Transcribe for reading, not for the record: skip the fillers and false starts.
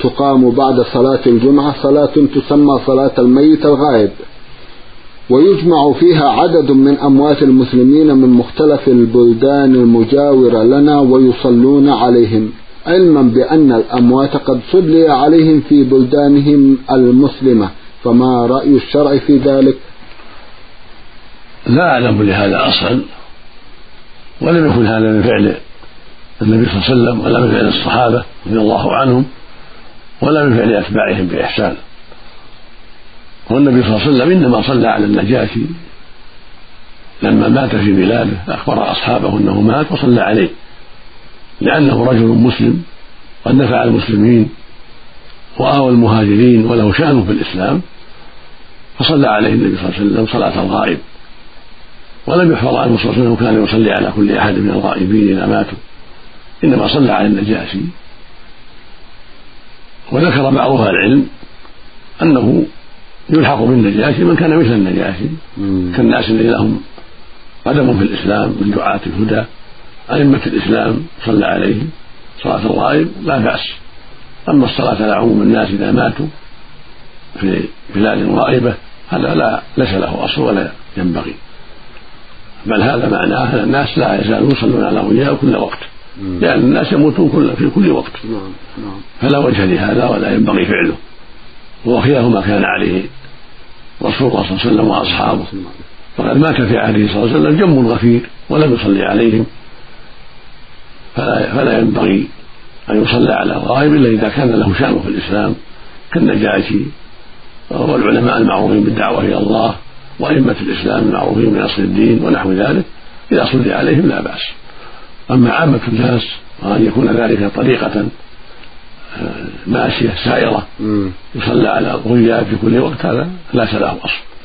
تقام بعد صلاة الجمعة صلاة تسمى صلاة الميت الغائب، ويجمع فيها عدد من أموات المسلمين من مختلف البلدان المجاورة لنا ويصلون عليهم، علما بأن الأموات قد صلي عليهم في بلدانهم المسلمة، فما رأي الشرع في ذلك؟ لا أعلم لهذا أصلا، ولم يكن هذا من فعل النبي صلى الله عليه وسلم ولا من فعل الصحابة رضي الله عنهم ولا من فعل أتباعهم بإحسان. والنبي صلى الله عليه وسلم إنما صلى على النجاشي لما مات في بلاده، أخبر أصحابه أنه مات وصلى عليه، لأنه رجل مسلم قد نفع المسلمين وآوى المهاجرين وله شأنه في الإسلام، فصلى عليه النبي صلى الله عليه وسلم صلاة الغائب. ولم يحفظ عنه صلى الله عليه وسلم كان يصلي على كل أحد من الغائبين إذا ماتوا، إنما صلى على النجاشي. وذكر بعض أهل العلم أنه يلحق بالنجاشي من كان مثل النجاشي كالناس الذين لهم قدم في الإسلام من دعاة الهدى أئمة الإسلام صلى عليهم صلاة الغائب لا بأس. أما الصلاة على عموم الناس إذا ماتوا في بلاد غائبة هذا ليس له أصل ولا ينبغي، بل هذا معناه أن الناس لا يزالون يصلون على أولياء كل وقت، لأن الناس يموتون في كل وقت، فلا وجه لهذا ولا ينبغي فعله. وخلاف ما كان عليه رسول الله صلى الله عليه وسلم وأصحابه، فقد مات في عهده صلى الله عليه وسلم جم غفير ولم يصلي عليهم، فلا ينبغي أن يصلى على الغائب إلا إذا كان له شأن في الإسلام كالنجاشي والعلماء المعروفين بالدعوة إلى الله وأئمة الإسلام المعروفين بنصر الدين ونحو ذلك، إذا صلي عليهم لا بأس. أما عامة الناس وأن يكون ذلك طريقة ماشية سائرة يصلى على الغياب في كل وقت هذا لا له أصل.